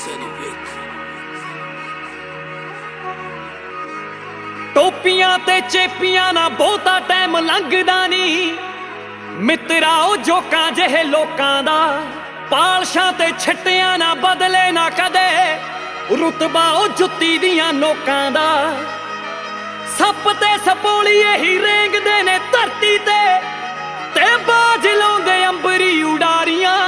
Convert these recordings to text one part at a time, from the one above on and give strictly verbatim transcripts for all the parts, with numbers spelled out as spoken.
ਟੋਪੀਆਂ ਤੇ ਚੇਪੀਆਂ ਨਾ ਬਹੁਤਾ ਟਾਈਮ ਲੰਘਦਾ ਨੀ ਮਿੱਤਰਾ ਉਹ ਜੋਕਾਂ ਜਿਹੇ ਲੋਕਾਂ ਦਾ। ਪਾਲਸ਼ਾਂ ਤੇ ਛਿੱਟਿਆਂ ਨਾ ਬਦਲੇ ਨਾ ਕਦੇ ਰੁਤਬਾ ਉਹ ਜੁੱਤੀ ਦੀਆਂ ਨੋਕਾਂ ਦਾ। ਸੱਪ ਤੇ ਸਪੋਲੀ ਇਹੀ ਰੇਂਗਦੇ ਨੇ ਧਰਤੀ ਤੇ ਤੇ ਬਾਜ ਲਾਉਂਦੇ ਅੰਬਰੀ ਉਡਾਰੀਆਂ।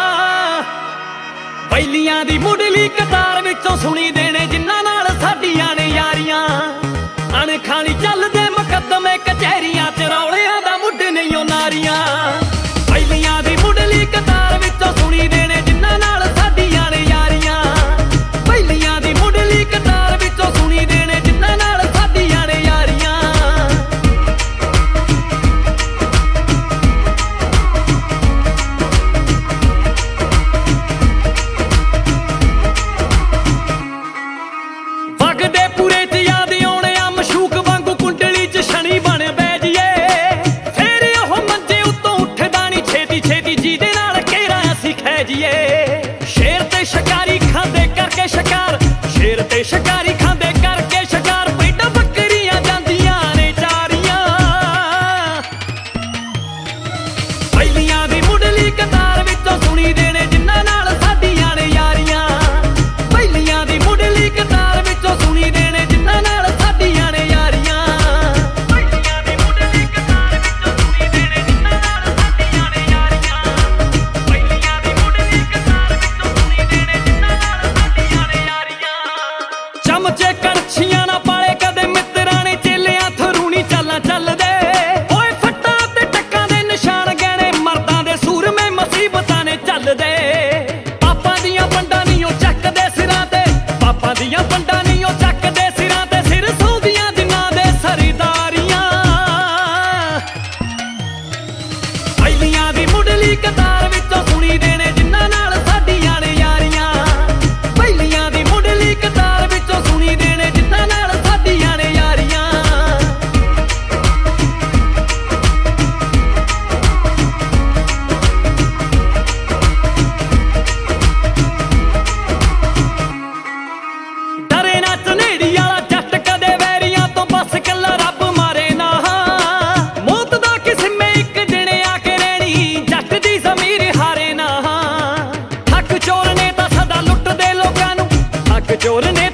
ਬੈਲੀਆਂ ਦੀ ਮੁੱਢਲੀ ਕਤਾਰ ਵਿੱਚੋਂ ਸੁਣੀ ਦੇਣੇ ਜਿਨ੍ਹਾਂ ਨਾਲ ਸਾਡੀਆਂ ਨੇ ਯਾਰੀਆਂ। ਅਣਖਾਣੀ ਚੱਲਦੇ ਮੁਕੱਦਮੇ ਕਚਹਿਰੀਆਂ ਚ ਰੌਲਿਆਂ ਦਾ ਮੁੱਢ ਨਹੀਂ ਉਹ ਨਾਰੀਆਂ। ਬੈਲੀਆਂ ਦੀ ਮੁੱਢਲੀ ਕਤਾਰ ਵਿੱਚੋਂ ਸੁਣੀ ਦੇਣੇ ਜਿਨ੍ਹਾਂ ਨਾਲ ਸਾਡੀਆਂ ਨੇ ਯਾਰੀਆਂ। ਬੈਲੀਆਂ ਦੀ ਮੁੱਢਲੀ ਕਤਾਰ ਵਿੱਚੋਂ ਸੁਣੀ ਦੇਣੇ ਜਿਨ੍ਹਾਂ ਨਾਲ ਸਾਡੀਆਂ ਨੇ ਯਾਰੀਆਂ। ਵਗਦੇ ਪੂਰੇ ਚ ਯਾਦ ਆਉਣੇ ਆ ਮਸ਼ੂਕ ਵਾਂਗੂ ਕੁੰਡਲੀ ਚ ਸ਼ਨੀ ਬਣ ਬਹਿ ਜੀਏ। ਫੇਰ ਉਹ ਮੰਜੇ ਉੱਤੋਂ ਉੱਠਦਾ ਨੀ ਛੇਤੀ ਛੇਤੀ ਜਿਹਦੇ ਨਾਲ ਘੇਰਾ ਅਸੀਂ ਖਹਿ ਜੀਏ। ਸ਼ੇਰ ਤੇ ਸ਼ਿਕਾਰੀ ਖਾਂਦੇ ਕਰਕੇ ਸ਼ਿਕਾਰ ਸ਼ੇਰ ਤੇ ਸ਼ਿਕਾਰੀ ਖਾਂਦੇ ਕਰਕੇ ਸ਼ਿਕਾਰ ਭੇਡਾਂ ਬੱਕਰੀਆਂ ਜਾਂਦੀਆਂ ਨੇ ਚਾਰੀਆਂ। ਬੈਲੀਆਂ ਦੀ ਮੁੱਢਲੀ ਕਤਾਰ ਵਿੱਚੋਂ ਸੁਣੀ ਦੇਣੇ ਜਿਨ੍ਹਾਂ ਨਾਲ ਸਾਡੀਆਂ ਨੇ ਯਾਰੀਆਂ। ਬੈਲੀਆਂ ਦੀ ਮੁੱਢਲੀ ਕਤਾਰ ਵਿੱਚੋਂ ਸੁਣੀ ਦੇਣੇ ਜਿਨ੍ਹਾਂ ਨਾਲ ਸਾਡੀਆਂ ਨੇ ਯਾਰੀਆਂ। ਬੈਲੀਆਂ ਦੀ ਮੁੱਢਲੀ ਕਤਾਰ ਵਿੱਚੋਂ ਸੁਣੀ ਦੇਣੇ ਜਿਨ੍ਹਾਂ ਨਾਲ ਸਾਡੀਆਂ ਨੇ ਯਾਰੀਆਂ। ਬੈਲੀਆਂ ਦੀ ਮੁੱਢਲੀ ਕਤਾਰ ਵਿੱਚੋਂ ਸੁਣੀ ਦੇਣੇ ਜਿਨ੍ਹਾਂ ਨਾਲ ਸਾਡੀਆਂ ਨੇ ਯਾਰੀਆਂ। ਚਮਚੇ ਕੜਛੀਆਂ ਨਾ ਪਾਲੇ ਕਦੇ ਮਿੱਤਰਾਂ ਨੇ ਚੇਲਿਆਂ ਥਰੂ ਨੀ ਚਾਲਾਂ ਚੱਲਦੇ। ਓਏ ਫੱਟਾਂ ਤੇ ਟੱਕਾਂ ਦੇ ਨਿਸ਼ਾਨ ਗਹਿਣੇ ਮਰਦਾਂ ਦੇ ਸੂਰਮੇ ਮੁਸੀਬਤਾਂ ਨੇ ਚੱਲਦੇ। ਪਾਪਾਂ ਦੀਆਂ ਪੰਡਾਂ ਨੀ ਉਹ ਚੱਕਦੇ ਸਿਰਾਂ ਤੇ ਪਾਪਾਂ ਦੀਆਂ ਪੰਡਾਂ ਨੀ ਉਹ ਚੱਕਦੇ ਸਿਰਾਂ ਤੇ ਸਿਰ ਸੌਂਦੀਆਂ ਜਿਨ੍ਹਾਂ ਦੇ ਸਰਦਾਰੀਆਂ। ਬੈਲੀਆਂ ਦੀ ਮੁੱਢਲੀ ਕਤਾਰ ਵਿੱਚੋਂ ਸੁਣੀ ਦੇਣੇ ਜਿਨ੍ਹਾਂ ਨਾਲ ਸਾਡੀਆਂ ਨੇ ਯਾਰੀਆਂ। ਬੈਲੀਆਂ ਦੀ ਮੁੱਢਲੀ ਕਤਾਰ ਵਿੱਚੋਂ ਸੁਣੀ ਦੇਣੇ ਜਿਨ੍ਹਾਂ ਨਾਲ ਸਾਡੀਆਂ ਨੇ ਯਾਰੀਆਂ। ਡਰੇ ਨਾ ਝਨੇੜੀ ਵਾਲਾ ਜੱਟ ਕਦੇ ਵੈਰੀਆਂ ਤੋਂ ਬਸ ਕੱਲਾ ਰੱਬ ਮਾਰੇ ਨਾ। ਮੌਤ ਦਾ ਕਿਸਮੇ ਇੱਕ ਦਿਨ ਆ ਕੇ ਰਹਿਣੀ ਜੱਟ ਦੀ ਜ਼ਮੀਰ ਹਾਰੇ ਨਾ। ਠੱਗ ਚੋਰ ਨੇ ਤਾਂ ਸਦਾ ਲੁੱਟਦੇ ਲੋਕਾਂ ਨੂੰ ਠੱਗ ਚੋਰ ਨੇ